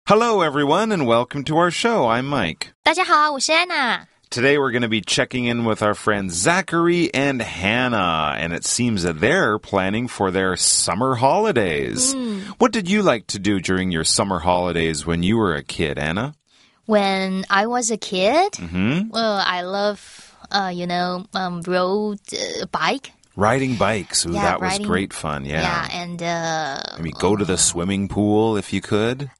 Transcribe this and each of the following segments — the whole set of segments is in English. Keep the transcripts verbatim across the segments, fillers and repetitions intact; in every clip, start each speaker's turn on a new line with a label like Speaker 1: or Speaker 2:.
Speaker 1: Hello, everyone, and welcome to our show. I'm Mike.
Speaker 2: 大家好，我是 Anna.
Speaker 1: Today we're going to be checking in with our friends Zachary and Hannah, and it seems that they're planning for their summer holidays.
Speaker 2: Mm.
Speaker 1: What did you like to do during your summer holidays when you were a kid, Anna?
Speaker 2: When I was a kid,
Speaker 1: Mm-hmm.
Speaker 2: well, I love, uh, you know, um, rode uh, bike.
Speaker 1: Riding bikes. Ooh,
Speaker 2: Yeah,
Speaker 1: that was
Speaker 2: riding-
Speaker 1: great fun, yeah.
Speaker 2: Yeah, and uh,
Speaker 1: Maybe go to the swimming pool if you could.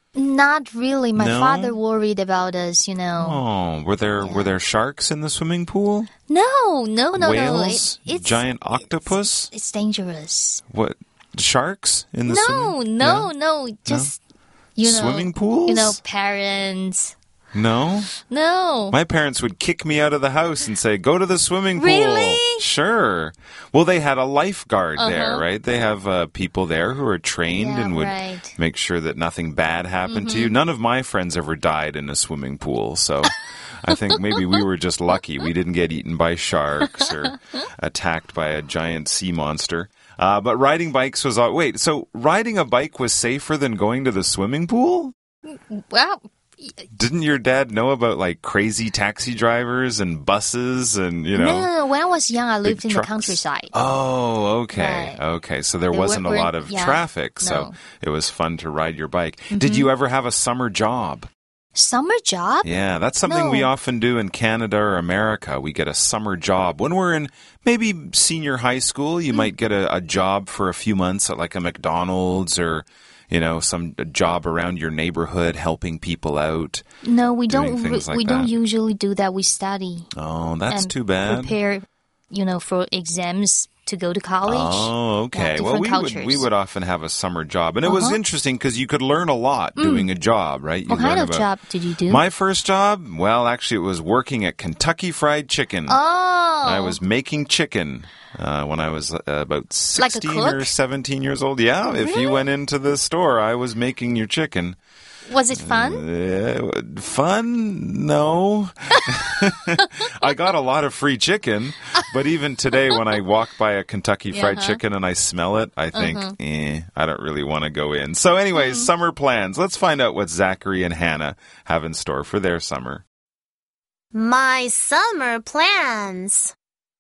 Speaker 2: not really. My
Speaker 1: No?
Speaker 2: father worried about us, you know.
Speaker 1: Oh, were there were there sharks in the swimming pool?
Speaker 2: No, no, no, no.
Speaker 1: Whales?
Speaker 2: It, it's
Speaker 1: Giant octopus?
Speaker 2: It's dangerous.
Speaker 1: What? Sharks in the
Speaker 2: No,
Speaker 1: swimming?
Speaker 2: no, no. Just you know,
Speaker 1: Swimming pools?
Speaker 2: You know, parents.
Speaker 1: No?
Speaker 2: No.
Speaker 1: My parents would kick me out of the house and say, go to the swimming pool.
Speaker 2: Really?
Speaker 1: Sure. Well, they had a lifeguard
Speaker 2: Uh-huh.
Speaker 1: there, right? They have uh, people there who are trained
Speaker 2: Yeah,
Speaker 1: and would
Speaker 2: right.
Speaker 1: make sure that nothing bad happened to you. None of my friends ever died in a swimming pool, so I think maybe we were just lucky. We didn't get eaten by sharks or attacked by a giant sea monster. Uh, but riding bikes was... all Wait, so riding a bike was safer than going to the swimming pool?
Speaker 2: Well,
Speaker 1: Didn't your dad know about like crazy taxi drivers and buses and, you know?
Speaker 2: no, no, no. When I was young, I lived in
Speaker 1: trucks?
Speaker 2: the countryside.
Speaker 1: Oh, okay.
Speaker 2: Right.
Speaker 1: Okay. So there
Speaker 2: There
Speaker 1: wasn't a
Speaker 2: weren't-
Speaker 1: lot of
Speaker 2: yeah,
Speaker 1: traffic, so
Speaker 2: no. Mm-hmm.
Speaker 1: it was fun to ride your bike. Did you ever have a summer job?
Speaker 2: Summer job?
Speaker 1: Yeah, that's something we
Speaker 2: No.
Speaker 1: often do in Canada or America. We get a summer job. When we're in maybe senior high school, you
Speaker 2: Mm.
Speaker 1: might get a, a job for a few months at like a McDonald's or, you know, some a job around your neighborhood helping people out.
Speaker 2: No, we
Speaker 1: Doing
Speaker 2: don't.
Speaker 1: things like
Speaker 2: we don't
Speaker 1: that.
Speaker 2: usually do that. We study
Speaker 1: Oh, that's
Speaker 2: and
Speaker 1: too bad.
Speaker 2: prepare, you know, for exams to go to college.
Speaker 1: Oh, okay.
Speaker 2: Yeah,
Speaker 1: well,
Speaker 2: different
Speaker 1: we
Speaker 2: cultures.
Speaker 1: would we would often have a summer job, and it was
Speaker 2: Uh-huh.
Speaker 1: interesting because you could learn a lot doing a job, right? You
Speaker 2: What kind
Speaker 1: learn
Speaker 2: of
Speaker 1: about-
Speaker 2: job did you do?
Speaker 1: My first job, well, actually, it was working at Kentucky Fried Chicken.
Speaker 2: oh,
Speaker 1: I was making chicken uh, when I was uh, about
Speaker 2: Like a
Speaker 1: sixteen or
Speaker 2: cook?
Speaker 1: seventeen years old. Yeah, if you went into the store, I was making your chicken.
Speaker 2: Was it fun?
Speaker 1: Uh, fun? No. I got a lot of free chicken, but even today when I walk by a Kentucky Fried
Speaker 2: Uh-huh.
Speaker 1: Chicken and I smell it, I think, eh, I don't really want to go in. So anyways, summer plans. Let's find out what Zachary and Hannah have in store for their summer.
Speaker 3: My summer plans.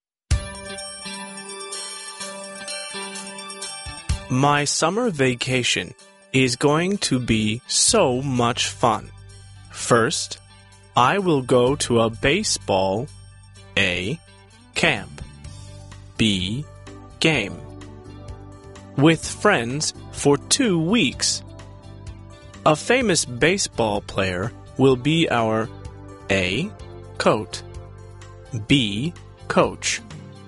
Speaker 4: My summer vacation is going to be so much fun. First, I will go to a baseball A. camp B. game with friends for two weeks. A famous baseball player will be our A. coach B. coach.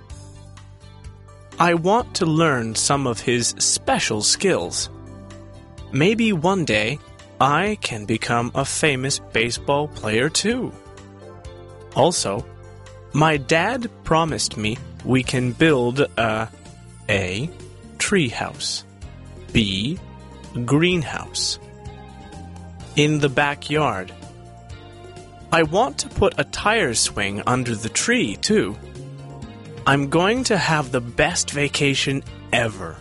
Speaker 4: I want to learn some of his special skills. Maybe one day I can become a famous baseball player too. Also, my dad promised me we can build a A. treehouse B. greenhouse in the backyard. I want to put a tire swing under the tree too. I'm going to have the best vacation ever.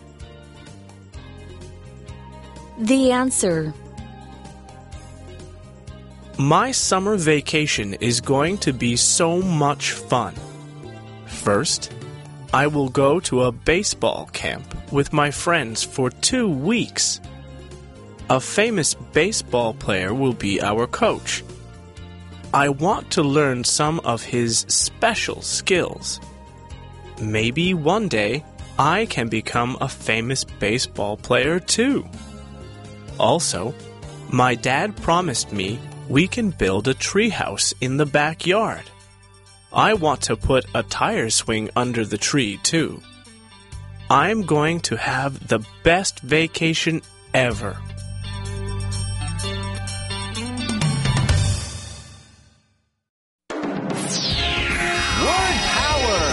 Speaker 5: The answer.
Speaker 4: My summer vacation is going to be so much fun. First, I will go to a baseball camp with my friends for two weeks. A famous baseball player will be our coach. I want to learn some of his special skills. Maybe one day I can become a famous baseball player too. Also, my dad promised me we can build a treehouse in the backyard. I want to put a tire swing under the tree too. I'm going to have the best vacation ever.
Speaker 1: Word power!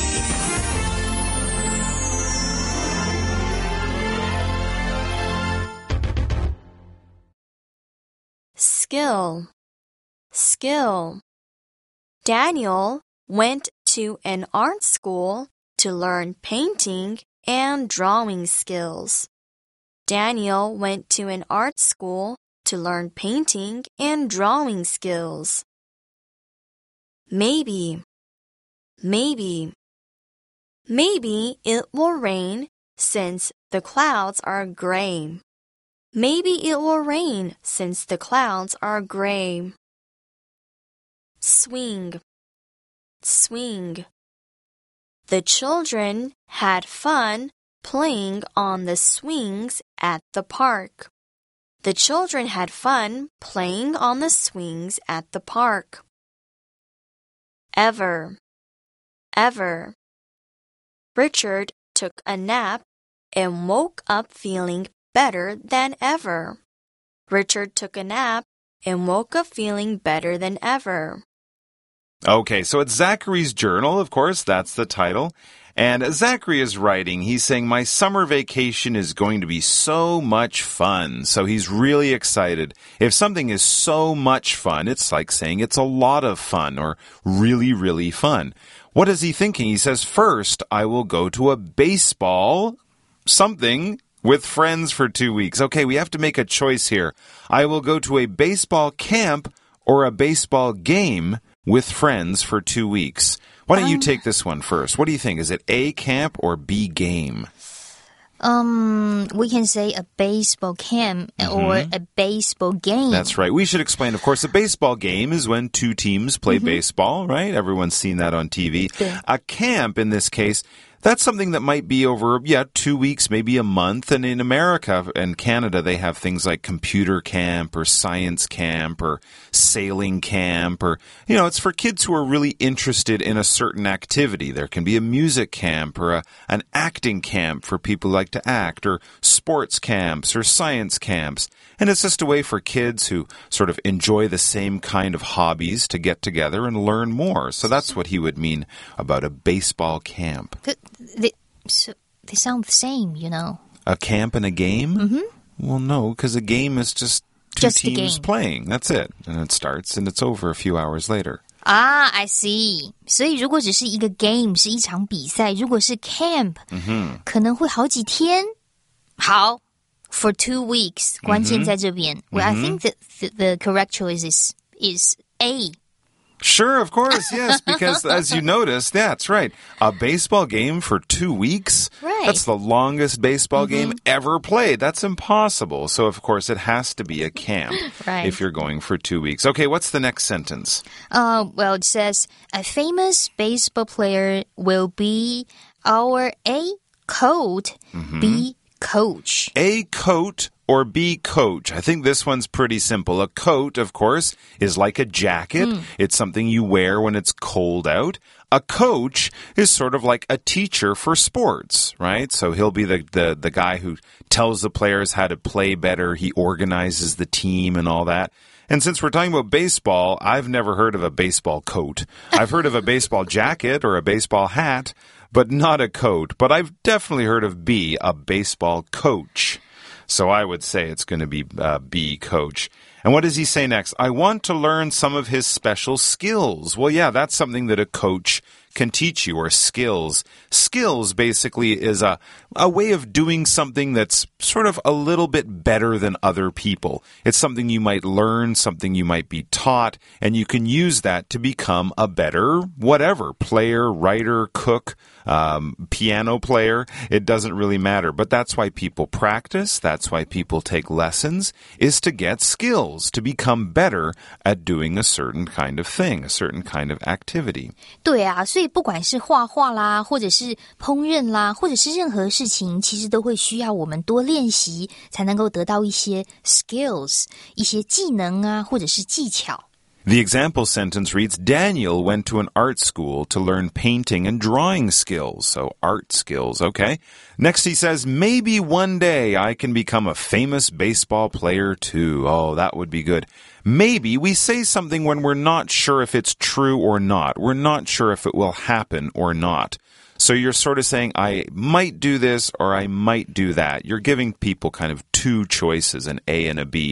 Speaker 3: Skill. Skill. Daniel went to an art school to learn painting and drawing skills. Daniel went to an art school to learn painting and drawing skills. Maybe, maybe, maybe it will rain since the clouds are gray. Maybe it will rain since the clouds are gray. Swing, swing. The children had fun playing on the swings at the park. The children had fun playing on the swings at the park. Ever, ever. Richard took a nap and woke up feeling better than ever. Richard took a nap and woke up feeling better than ever.
Speaker 1: Okay, so it's Zachary's journal, of course, that's the title. And Zachary is writing, he's saying, my summer vacation is going to be so much fun. So he's really excited. If something is so much fun, it's like saying it's a lot of fun or really, really fun. What is he thinking? He says, first, I will go to a baseball something with friends for two weeks. Okay, we have to make a choice here. I will go to a baseball camp or a baseball game with friends for two weeks. Why don't um, you take this one first? What do you think? Is it A, camp, or B, game?
Speaker 2: Um, we can say a baseball camp mm-hmm. or a baseball game.
Speaker 1: That's right. We should explain, of course, a baseball game is when two teams play mm-hmm. baseball, right? Everyone's seen that on T V.
Speaker 2: Yeah.
Speaker 1: A camp, in this case, that's something that might be over, yeah, two weeks, maybe a month. And in America and Canada, they have things like computer camp or science camp or sailing camp or, you know, it's for kids who are really interested in a certain activity. There can be a music camp or a, an acting camp for people who like to act or sports camps or science camps. And it's just a way for kids who sort of enjoy the same kind of hobbies to get together and learn more. So that's what he would mean about a baseball camp.
Speaker 2: They, so they sound the same, you know.
Speaker 1: A camp and a game?
Speaker 2: Mm-hmm.
Speaker 1: Well, no, because a game is just two
Speaker 2: just
Speaker 1: teams playing. That's it. And it starts and it's over a few hours later.
Speaker 2: Ah, I see. 所以如果只是一个 game 是一场比赛，如果是 camp、mm-hmm. 可能会好几天。好 for two weeks 关键在这边。Mm-hmm. Well, I think that the, the correct choice is, is A.
Speaker 1: Sure, of course, yes, because as you noticed, yeah, that's right. A baseball game for two weeks?
Speaker 2: Right.
Speaker 1: That's the longest baseball
Speaker 2: mm-hmm.
Speaker 1: game ever played. That's impossible. So, of course, it has to be a camp
Speaker 2: right.
Speaker 1: if you're going for two weeks. Okay, what's the next sentence?
Speaker 2: Uh, well, it says, a famous baseball player will be our A, coach, mm-hmm. B, coach.
Speaker 1: A, coat or B, coach. I think this one's pretty simple. A coat, of course, is like a jacket. Mm. It's something you wear when it's cold out. A coach is sort of like a teacher for sports, right? So he'll be the, the, the guy who tells the players how to play better. He organizes the team and all that. And since we're talking about baseball, I've never heard of a baseball coat. I've heard of a baseball jacket or a baseball hat, but not a coat. But I've definitely heard of B, a baseball coach. So I would say it's going to be uh, B, coach. And what does he say next? I want to learn some of his special skills. Well, yeah, that's something that a coach can teach you, or skills. Skills basically is a, a way of doing something that's sort of a little bit better than other people. It's something you might learn, something you might be taught, and you can use that to become a better whatever, player, writer, cook, um, piano player. It doesn't really matter. But that's why people practice. That's why people take lessons, is to get skills, to become better at doing a certain kind of thing, a certain kind of activity.
Speaker 2: 对啊，所以不管是画画啦，或者是烹饪啦，或者是任何事情，其实都会需要我们多练习，才能够得到一些 skills， 一些技能啊，或者是技巧。
Speaker 1: The example sentence reads, Daniel went to an art school to learn painting and drawing skills. So art skills, okay. Next he says, maybe one day I can become a famous baseball player too. Oh, that would be good. Maybe we say something when we're not sure if it's true or not. We're not sure if it will happen or not. So you're sort of saying, I might do this or I might do that. You're giving people kind of two choices, an A and a B.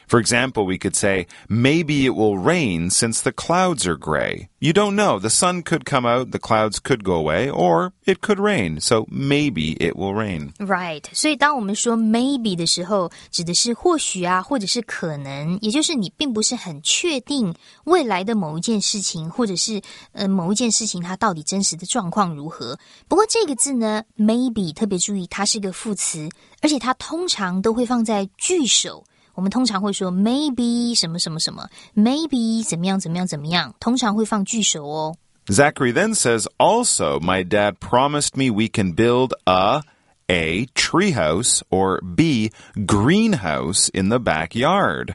Speaker 1: For example, we could say, maybe it will rain since the clouds are gray. You don't know. The sun could come out, the clouds could go away, or it could rain. So maybe it will rain.
Speaker 2: Right. 所以当我们说 maybe 的时候，指的是或许啊，或者是可能，也就是你并不是很确定未来的某一件事情，或者是呃某一件事情它到底真实的状况如何。不过这个字呢 maybe 特别注意，它是个副词，而且它通常都会放在句首。我们通常会说 maybe 什么什么什么 maybe 怎么样怎么样怎么样，通常会放句首哦。
Speaker 1: Zachary then says, also, my dad promised me we can build a A, treehouse, or B, greenhouse in the backyard.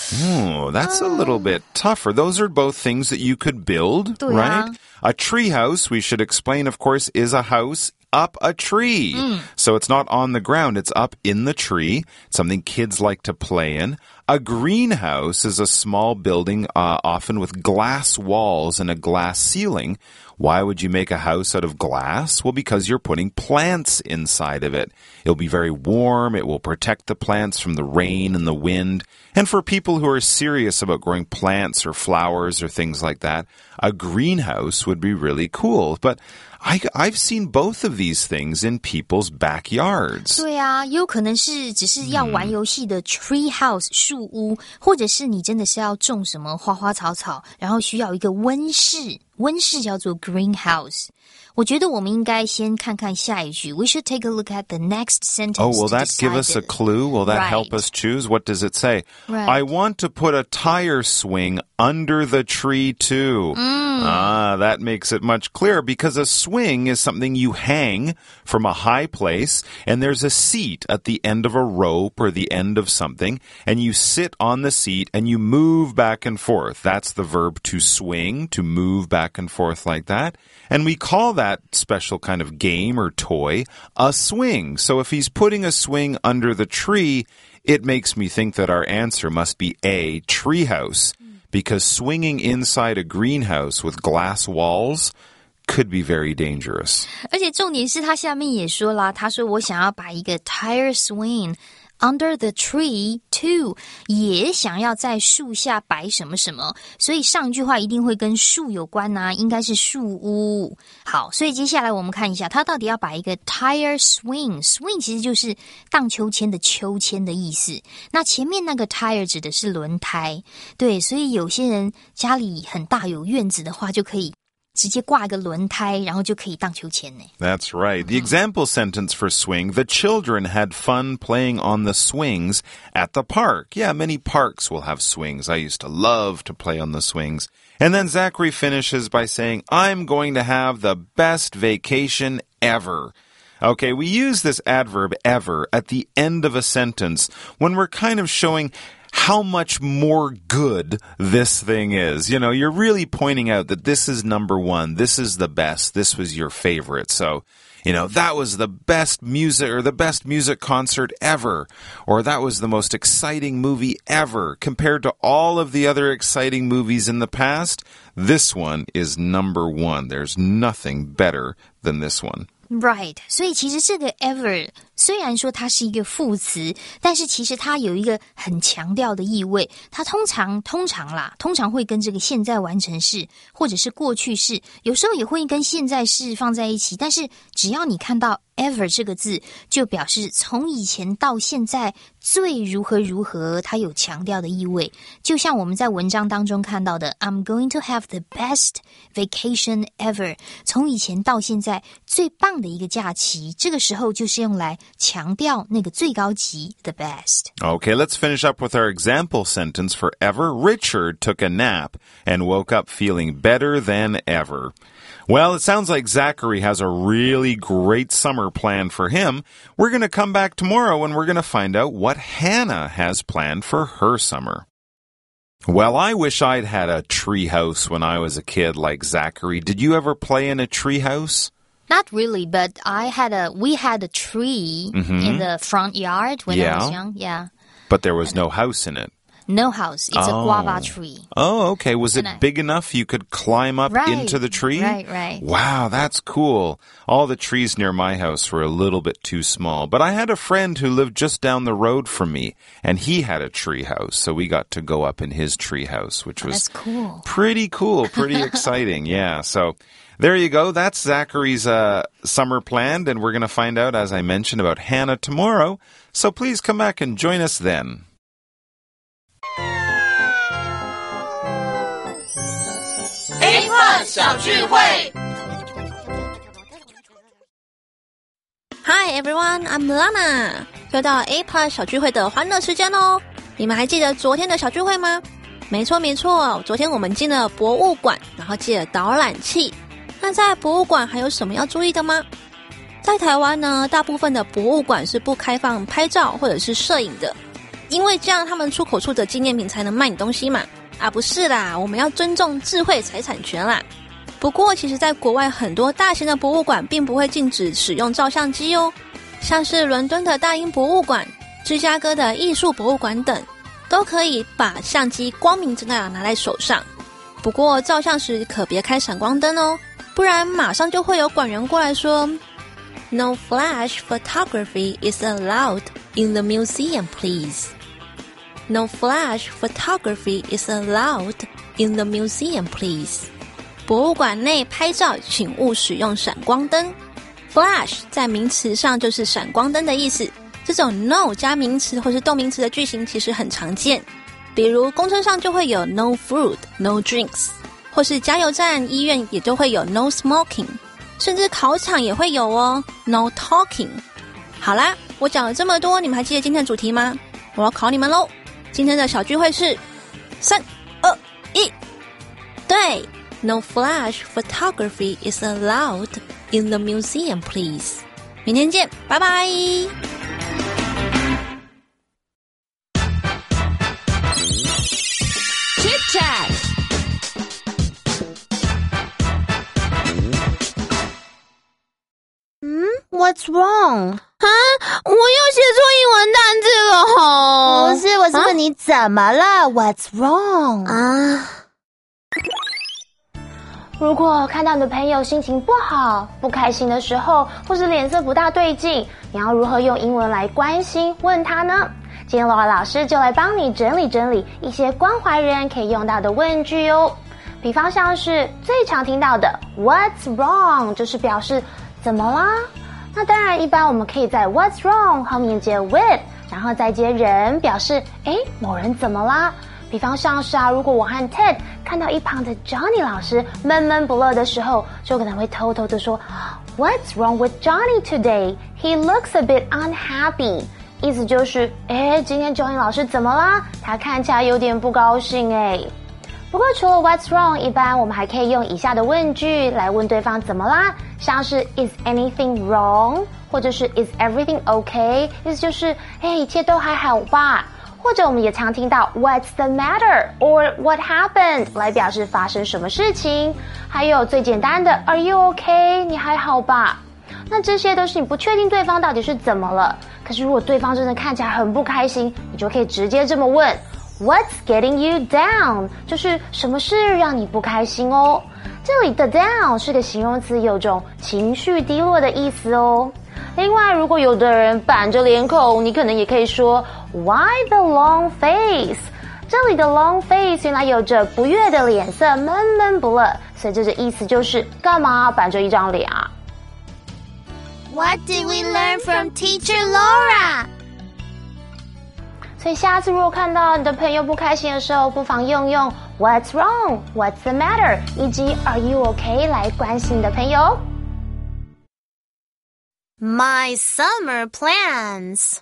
Speaker 1: Oh, that's a little bit tougher. Those are both things that you could build, right? A treehouse, we should explain, of course, is a house up a tree. Mm. So it's not on the ground, it's up in the tree, something kids like to play in. A greenhouse is a small building, uh, often with glass walls and a glass ceiling. Why would you make a house out of glass? Well, because you're putting plants inside of it. It'll be very warm. It will protect the plants from the rain and the wind. And for people who are serious about growing plants or flowers or things like that, a greenhouse would be really cool. But I, I've seen both of these things in people's backyards.
Speaker 2: 对啊，也有可能是只是要玩游戏的 tree house 树屋，或者是你真的是要种什么花花草草，然后需要一个温室，温室叫做 greenhouse。我觉得我们应该先看看下一句。We should take a look at the next sentence.
Speaker 1: Oh, will that give us a clue? Will that
Speaker 2: right.
Speaker 1: help us choose? What does it say?
Speaker 2: Right.
Speaker 1: I want to put a tire swing under the tree too. Mm. Ah, that makes it much clearer because a swing is something you hang from a high place and there's a seat at the end of a rope or the end of something and you sit on the seat and you move back and forth. That's the verb to swing, to move back and forth like that. And we call that special kind of game or toy a swing. So if he's putting a swing under the tree, it makes me think that our answer must be A, treehouse, because swinging inside a greenhouse with glass walls could be very dangerous.
Speaker 2: 而且重点是他下面也说啦，他说我想要把一个 tire swing under the tree too, 也想要在树下摆什么什么，所以上句话一定会跟树有关啊，应该是树屋。好，所以接下来我们看一下，他到底要摆一个 tire swing, swing 其实就是荡秋千的秋千的意思。那前面那个 tire 指的是轮胎，对，所以有些人家里很大有院子的话，就可以直接挂一个轮胎，然后就可以荡秋千呢。
Speaker 1: That's right. The example sentence for swing, the children had fun playing on the swings at the park. Yeah, many parks will have swings. I used to love to play on the swings. And then Zachary finishes by saying, I'm going to have the best vacation ever. Okay, we use this adverb ever at the end of a sentence when we're kind of showing how much more good this thing is. You know, you're really pointing out that this is number one. This is the best. This was your favorite. So, you know, that was the best music or the best music concert ever. Or that was the most exciting movie ever. Compared to all of the other exciting movies in the past, this one is number one. There's nothing better than this one.
Speaker 2: Right. 所以其实这个 ever 虽然说它是一个副词，但是其实它有一个很强调的意味。它通常通常啦，通常会跟这个现在完成式或者是过去式，有时候也会跟现在式放在一起。但是只要你看到 ever 这个字，就表示从以前到现在最如何如何，它有强调的意味。就像我们在文章当中看到的 I'm going to have the best vacation ever， 从以前到现在最棒的一个假期，这个时候就是用来强调那个最高级 the best.
Speaker 1: Okay, let's finish up with our example sentence for ever. Richard took a nap and woke up feeling better than ever. Well, it sounds like Zachary has a really great summer planned for him. We're going to come back tomorrow and we're going to find out what Hannah has planned for her summer. Well, I wish I'd had a tree house when I was a kid like Zachary. Did you ever play in a tree house?
Speaker 2: Not really, but I had a we had a tree mm-hmm. in the front yard when
Speaker 1: yeah.
Speaker 2: I was young. Yeah.
Speaker 1: But there was no house in it.
Speaker 2: No house. It's
Speaker 1: oh.
Speaker 2: a guava tree.
Speaker 1: Oh, okay. Was it
Speaker 2: I...
Speaker 1: big enough you could climb up
Speaker 2: right,
Speaker 1: into the tree?
Speaker 2: Right, right.
Speaker 1: Wow, that's cool. All the trees near my house were a little bit too small. But I had a friend who lived just down the road from me, and he had a tree house. So we got to go up in his tree house, which
Speaker 2: oh,
Speaker 1: was
Speaker 2: that's cool.
Speaker 1: pretty cool, pretty exciting. Yeah, so... There you go. That's Zachary's uh, summer planned, and we're going to find out, as I mentioned, about Hannah tomorrow. So please come back and join us then.
Speaker 6: A Plus 小聚会
Speaker 7: Hi everyone, I'm Lana. 又到 A Plus 小聚会的欢乐时间哦。你们还记得昨天的小聚会吗？没错没错，昨天我们进了博物馆，然后借了导览器。那在博物馆还有什么要注意的吗？在台湾呢，大部分的博物馆是不开放拍照或者是摄影的，因为这样他们出口处的纪念品才能卖你东西嘛。啊，不是啦，我们要尊重智慧财产权啦。不过其实在国外很多大型的博物馆并不会禁止使用照相机哦，像是伦敦的大英博物馆、芝加哥的艺术博物馆等，都可以把相机光明正大的拿在手上。不过照相时可别开闪光灯哦，不然马上就会有馆员过来说 No flash photography is allowed in the museum, please. No flash photography is allowed in the museum, please. 博物馆内拍照请勿使用闪光灯。 Flash 在名词上就是闪光灯的意思，这种 no 加名词或是动名词的句型其实很常见，比如公车上就会有 no food, no drinks，或是加油站、医院也都会有 no smoking， 甚至考场也会有哦 no talking。 好啦，我讲了这么多，你们还记得今天的主题吗？我要考你们咯。今天的小聚会是三二一，对， No flash photography is allowed in the museum, please。 明天见，拜拜。
Speaker 5: Chit Chat。
Speaker 8: What's wrong?
Speaker 7: 啊！我又写错英文单字了吼！
Speaker 8: 不是，我是问你怎么了、啊、？What's wrong?
Speaker 7: 啊！
Speaker 8: 如果看到你的朋友心情不好、不开心的时候，或是脸色不大对劲，你要如何用英文来关心问他呢？今天 Laura 老师就来帮你整理整理一些关怀人可以用到的问句哦。比方像是最常听到的 What's wrong? 就是表示怎么啦？那当然，一般我们可以在 What's wrong 后面接 with， 然后再接人，表示诶某人怎么啦？比方像是啊，如果我和 Ted 看到一旁的 Johnny 老师闷闷不乐的时候，就可能会偷偷的说 What's wrong with Johnny today? He looks a bit unhappy。 意思就是诶今天 Johnny 老师怎么啦？他看起来有点不高兴诶。不过除了 What's wrong， 一般我们还可以用以下的问句来问对方怎么啦，像是 Is anything wrong？ 或者是 Is everything okay？ 意思就是诶一切都还好吧。或者我们也常听到 What's the matter? Or What happened? 来表示发生什么事情。还有最简单的 Are you okay? 你还好吧？那这些都是你不确定对方到底是怎么了，可是如果对方真的看起来很不开心，你就可以直接这么问What's getting you down? 就是什么事让你不开心哦。这里的 down 是个形容词，有种情绪低落的意思哦。另外，如果有的人板着脸孔，你可能也可以说 Why the long face? 这里的 long face 原来有着不悦的脸色，闷闷不乐，所以这个意思就是干嘛板着一张脸啊？
Speaker 2: What did we learn from Teacher Laura?
Speaker 8: 所以下次如果看到你的朋友不开心的时候，不妨用用 What's wrong? What's the matter? 以及 Are you okay? 来关心你的朋友。
Speaker 2: My summer plans.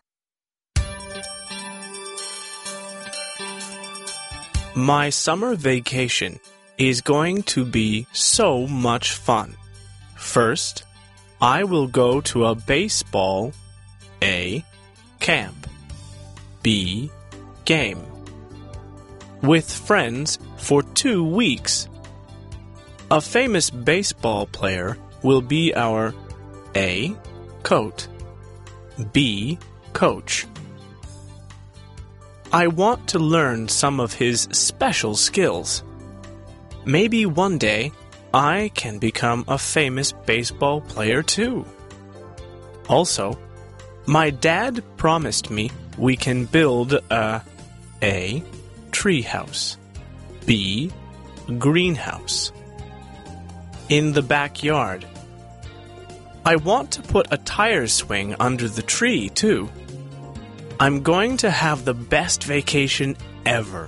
Speaker 4: My summer vacation is going to be so much fun. First, I will go to a baseball A. camp B. game with friends for two weeks. A famous baseball player will be our A. coach B. coach. I want to learn some of his special skills. Maybe one day I can become a famous baseball player too. Also, my dad promised me we can build a A. treehouse, B. greenhouse in the backyard. I want to put a tire swing under the tree too. I'm going to have the best vacation ever.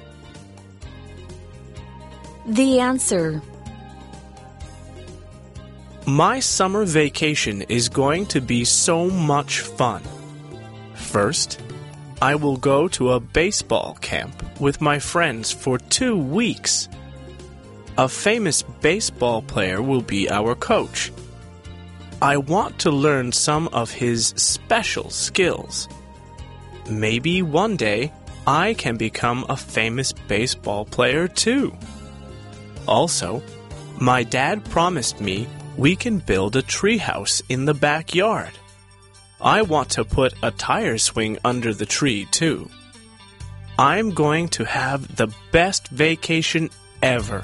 Speaker 5: The answer.
Speaker 4: My summer vacation is going to be so much fun. First, I will go to a baseball camp with my friends for two weeks. A famous baseball player will be our coach. I want to learn some of his special skills. Maybe one day I can become a famous baseball player too. Also, my dad promised me we can build a treehouse in the backyard. I want to put a tire swing under the tree too. I'm going to have the best vacation ever.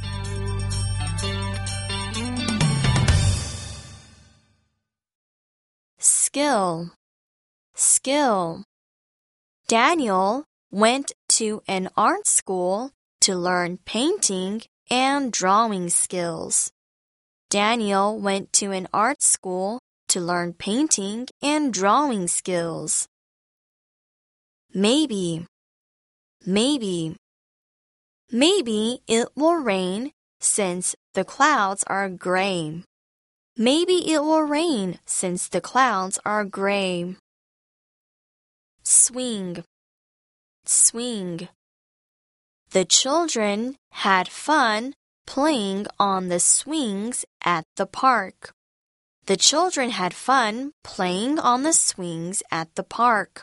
Speaker 3: Skill. Skill. Daniel went to an art school to learn painting and drawing skills. Daniel went to an art school to learn painting and drawing skills. Maybe. Maybe. Maybe it will rain since the clouds are gray. Maybe it will rain since the clouds are gray. Swing. Swing. The children had fun playing on the swings at the park. The children had fun playing on the swings at the park.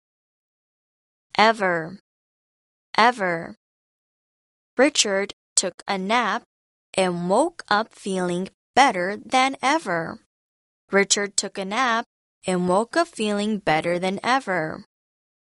Speaker 3: Ever. Ever. Richard took a nap and woke up feeling better than ever. Richard took a nap and woke up feeling better than ever.